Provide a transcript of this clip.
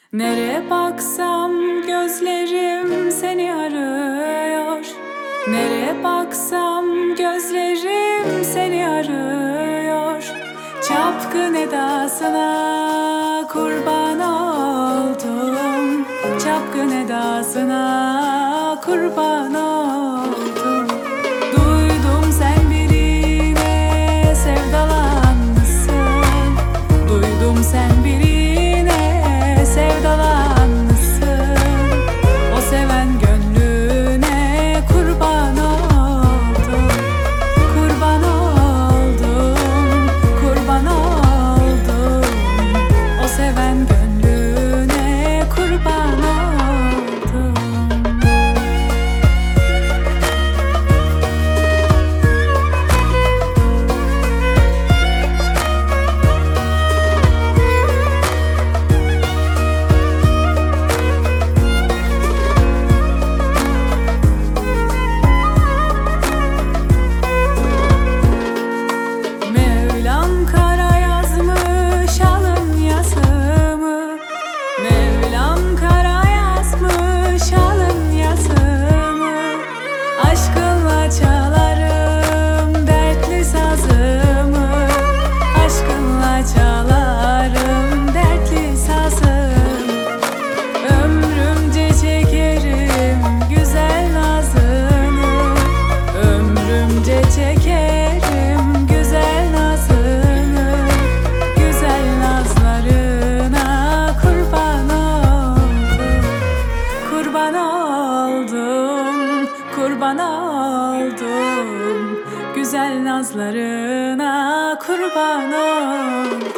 Nereye baksam gözlerim seni arıyor. Nereye baksam gözlerim seni arıyor. Çapkın edasına kurban oldum. Çapkın edasına kurban oldum. Duydum sen birine sevdalanmışsın. Duydum sen birine sevdalanmışsın. O seven gönlüne kurban oldum. Kurban oldum, kurban oldum. O seven gönlüne kurban oldum. Mevlam kara yazmış alın yazımı. Mevlam kara yazmış alın yazımı. Aşkınla çalarım dertli sazımı. Aşkınla çalarım dertli sazımı. Ömrümce çekerim güzel nazını. Ömrümce çekerim güzel nazını. Güzel nazlarına kurban oldum. Kurban oldum, kurban oldum. Güzel nazlarına kurban oldum.